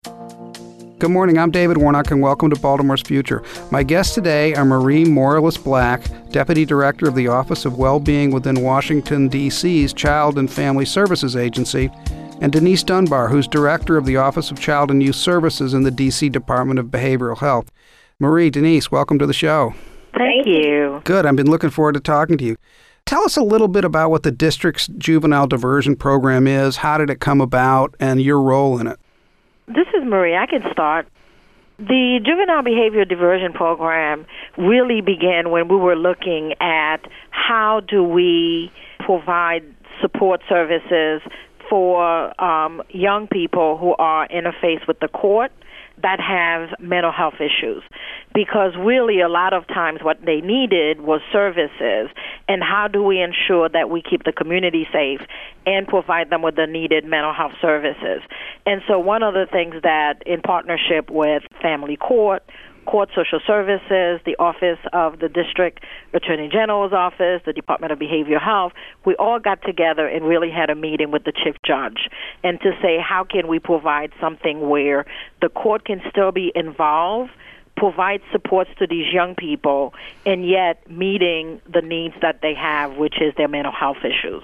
Good morning, I'm David Warnock, and welcome to Baltimore's Future. My guests today are Marie Morales-Black, Deputy Director of the Office of Wellbeing within Washington, D.C.'s Child and Family Services Agency, and Denise Dunbar, who's Director of the Office of Child and Youth Services in the D.C. Department of Behavioral Health. Marie, Denise, welcome to the show. Thank you. Good, I've been looking forward to talking to you. Tell us a little bit about what the district's juvenile diversion program is, how did it come about, and your role in it. This is Marie. I can start. The Juvenile Behavior Diversion Program really began when we were looking at how do we provide support services for young people who are interfaced with the court that have mental health issues. Because really a lot of times what they needed was services, and how do we ensure that we keep the community safe and provide them with the needed mental health services. And so one of the things that, in partnership with Family Court Social Services, the Office of the District Attorney General's Office, the Department of Behavioral Health, we all got together and really had a meeting with the Chief Judge and to say how can we provide something where the court can still be involved, provide supports to these young people, and yet meeting the needs that they have, which is their mental health issues.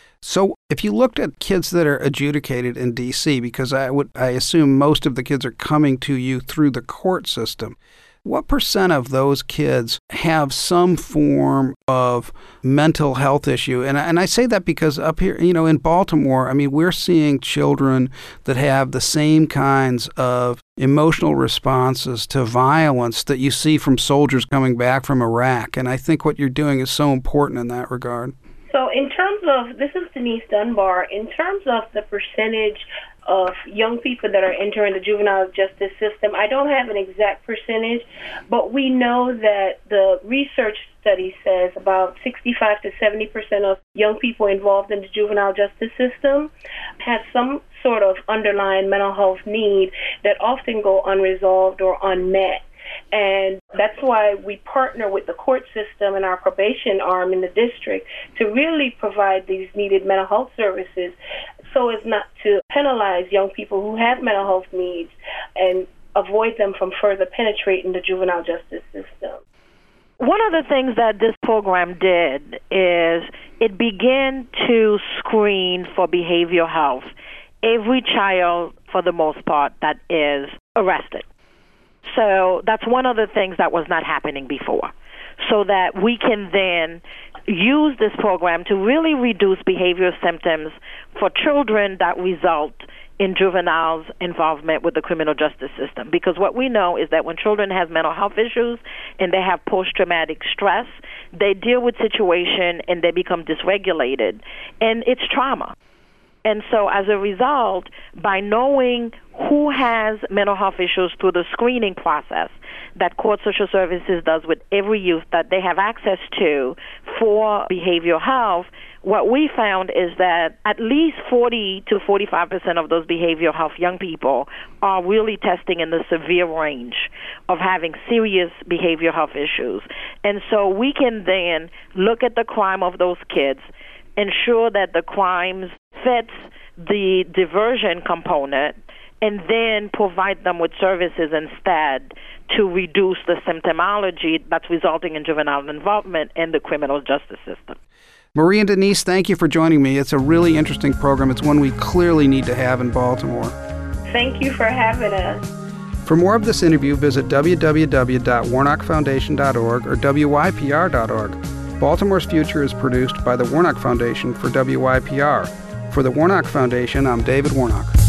So if you looked at kids that are adjudicated in D.C., because I assume most of the kids are coming to you through the court system, what percent of those kids have some form of mental health issue? And I say that because up here, in Baltimore, we're seeing children that have the same kinds of emotional responses to violence that you see from soldiers coming back from Iraq. And I think what you're doing is so important in that regard. So in terms of, this is Denise Dunbar, in terms of the percentage of young people that are entering the juvenile justice system, I don't have an exact percentage, but we know that the research study says about 65 to 70% of young people involved in the juvenile justice system have some sort of underlying mental health need that often go unresolved or unmet. And that's why we partner with the court system and our probation arm in the district to really provide these needed mental health services so as not to penalize young people who have mental health needs and avoid them from further penetrating the juvenile justice system. One of the things that this program did is it began to screen for behavioral health every child, for the most part, that is arrested. So that's one of the things that was not happening before, so that we can then use this program to really reduce behavioral symptoms for children that result in juveniles' involvement with the criminal justice system. Because what we know is that when children have mental health issues and they have post-traumatic stress, they deal with situation and they become dysregulated, and it's trauma. And so as a result, by knowing who has mental health issues through the screening process that Court Social Services does with every youth that they have access to for behavioral health, what we found is that at least 40 to 45% of those behavioral health young people are really testing in the severe range of having serious behavioral health issues. And so we can then look at the crime of those kids, ensure that the crimes fits the diversion component, and then provide them with services instead to reduce the symptomology that's resulting in juvenile involvement in the criminal justice system. Marie and Denise, thank you for joining me. It's a really interesting program. It's one we clearly need to have in Baltimore. Thank you for having us. For more of this interview, visit www.warnockfoundation.org or wypr.org. Baltimore's Future is produced by the Warnock Foundation for WYPR. For the Warnock Foundation, I'm David Warnock.